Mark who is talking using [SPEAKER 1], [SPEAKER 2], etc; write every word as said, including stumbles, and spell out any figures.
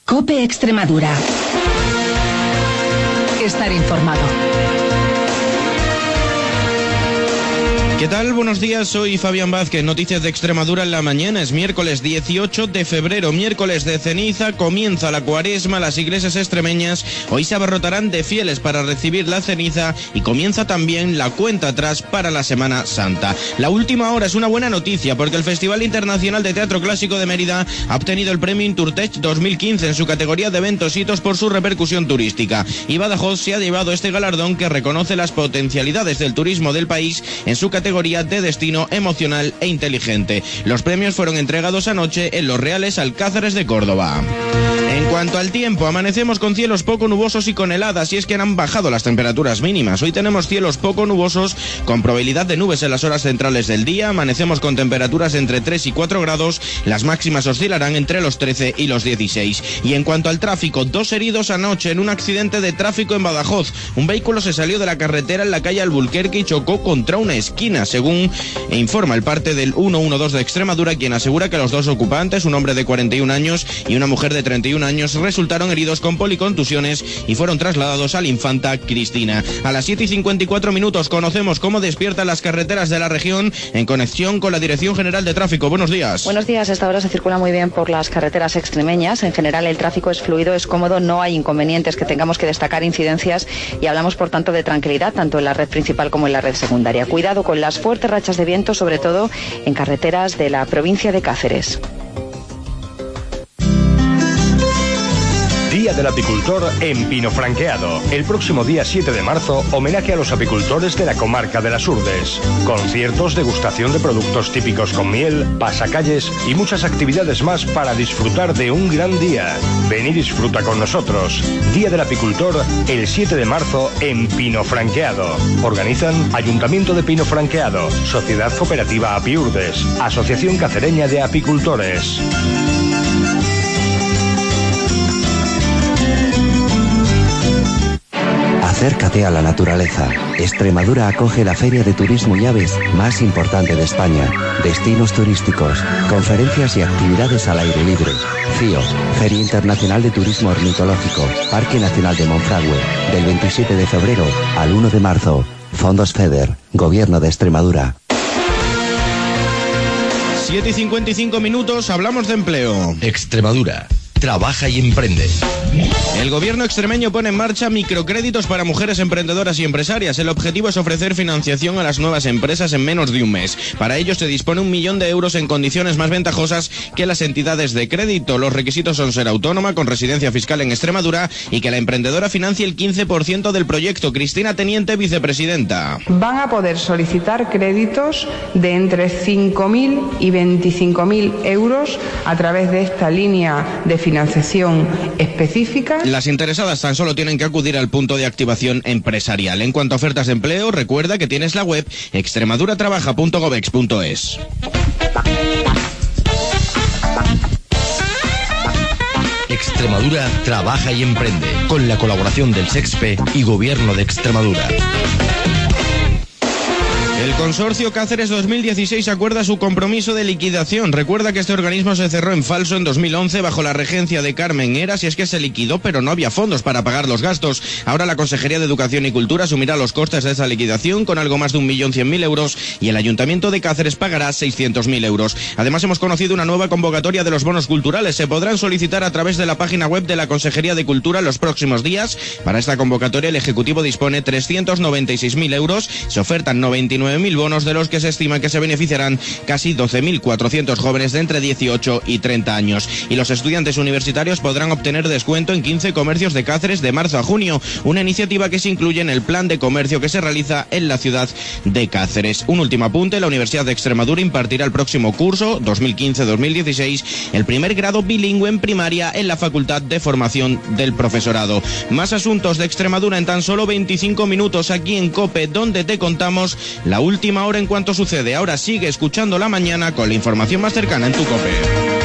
[SPEAKER 1] COPE Extremadura. Estar informado.
[SPEAKER 2] ¿Qué tal? Buenos días, soy Fabián Vázquez. Noticias de Extremadura en la mañana. Es miércoles dieciocho de febrero, miércoles de ceniza. Comienza la cuaresma. Las iglesias extremeñas hoy se abarrotarán de fieles para recibir la ceniza y comienza también la cuenta atrás para la Semana Santa. La última hora es una buena noticia porque el Festival Internacional de Teatro Clásico de Mérida ha obtenido el premio Inturtech dos mil quince en su categoría de eventos hitos por su repercusión turística. Y Badajoz se ha llevado este galardón que reconoce las potencialidades del turismo del país en su categoría de destino emocional e inteligente. Los premios fueron entregados anoche en Los Reales Alcázares de Córdoba. En cuanto al tiempo, amanecemos con cielos poco nubosos y con heladas, y es que han bajado las temperaturas mínimas. Hoy tenemos cielos poco nubosos con probabilidad de nubes en las horas centrales del día. Amanecemos con temperaturas entre tres y cuatro grados, las máximas oscilarán entre los trece y los dieciséis. Y en cuanto al tráfico, dos heridos anoche en un accidente de tráfico en Badajoz. Un vehículo se salió de la carretera en la calle Albuquerque y chocó contra una esquina, según informa el parte del ciento doce de Extremadura, quien asegura que los dos ocupantes, un hombre de cuarenta y un años y una mujer de treinta y un años, resultaron heridos con policontusiones y fueron trasladados al Infanta Cristina. A las siete y cincuenta y cuatro minutos conocemos cómo despiertan las carreteras de la región en conexión con la Dirección General de Tráfico. Buenos días.
[SPEAKER 3] Buenos días. A esta hora se circula muy bien por las carreteras extremeñas. En general el tráfico es fluido, es cómodo, no hay inconvenientes que tengamos que destacar, incidencias, y hablamos por tanto de tranquilidad tanto en la red principal como en la red secundaria. Cuidado con las fuertes rachas de viento, sobre todo en carreteras de la provincia de Cáceres.
[SPEAKER 4] Día del Apicultor en Pino Franqueado. El próximo día siete de marzo, homenaje a los apicultores de la comarca de las Urdes. Conciertos, degustación de productos típicos con miel, pasacalles y muchas actividades más para disfrutar de un gran día. Ven y disfruta con nosotros. Día del Apicultor el siete de marzo en Pino Franqueado. Organizan Ayuntamiento de Pino Franqueado, Sociedad Cooperativa Apiurdes, Asociación Cacereña de Apicultores.
[SPEAKER 5] Acércate a la naturaleza. Extremadura acoge la Feria de Turismo y Aves más importante de España. Destinos turísticos, conferencias y actividades al aire libre. CIO, Feria Internacional de Turismo Ornitológico, Parque Nacional de Monfragüe, del veintisiete de febrero al uno de marzo. Fondos FEDER, Gobierno de Extremadura.
[SPEAKER 2] siete y cincuenta y cinco minutos, hablamos de empleo.
[SPEAKER 6] Extremadura. Trabaja y emprende.
[SPEAKER 2] El gobierno extremeño pone en marcha microcréditos para mujeres emprendedoras y empresarias. El objetivo es ofrecer financiación a las nuevas empresas en menos de un mes. Para ello se dispone un millón de euros en condiciones más ventajosas que las entidades de crédito. Los requisitos son ser autónoma, con residencia fiscal en Extremadura y que la emprendedora financie el quince por ciento del proyecto. Cristina Teniente, vicepresidenta.
[SPEAKER 7] Van a poder solicitar créditos de entre cinco mil y veinticinco mil euros a través de esta línea de financiación financiación específica.
[SPEAKER 2] Las interesadas tan solo tienen que acudir al punto de activación empresarial. En cuanto a ofertas de empleo, recuerda que tienes la web extremaduratrabaja punto gobex punto es.
[SPEAKER 6] Extremadura trabaja y emprende, con la colaboración del SEXPE y Gobierno de Extremadura.
[SPEAKER 2] El consorcio Cáceres dos mil dieciséis acuerda su compromiso de liquidación. Recuerda que este organismo se cerró en falso en dos mil once bajo la regencia de Carmen Heras, y es que se liquidó pero no había fondos para pagar los gastos. Ahora la Consejería de Educación y Cultura asumirá los costes de esa liquidación con algo más de un millón cien mil euros y el Ayuntamiento de Cáceres pagará seiscientos mil euros. Además hemos conocido una nueva convocatoria de los bonos culturales. Se podrán solicitar a través de la página web de la Consejería de Cultura los próximos días. Para esta convocatoria el Ejecutivo dispone trescientos noventa y seis mil euros. Se ofertan noventa y nueve mil bonos, de los que se estima que se beneficiarán casi doce mil cuatrocientos jóvenes de entre dieciocho y treinta años. Y los estudiantes universitarios podrán obtener descuento en quince comercios de Cáceres de marzo a junio, una iniciativa que se incluye en el plan de comercio que se realiza en la ciudad de Cáceres. Un último apunte: la Universidad de Extremadura impartirá el próximo curso dos mil quince dos mil dieciséis el primer grado bilingüe en primaria en la Facultad de Formación del Profesorado. Más asuntos de Extremadura en tan solo veinticinco minutos aquí en COPE, donde te contamos la última hora en cuanto sucede. Ahora sigue escuchando la mañana con la información más cercana en tu COPE.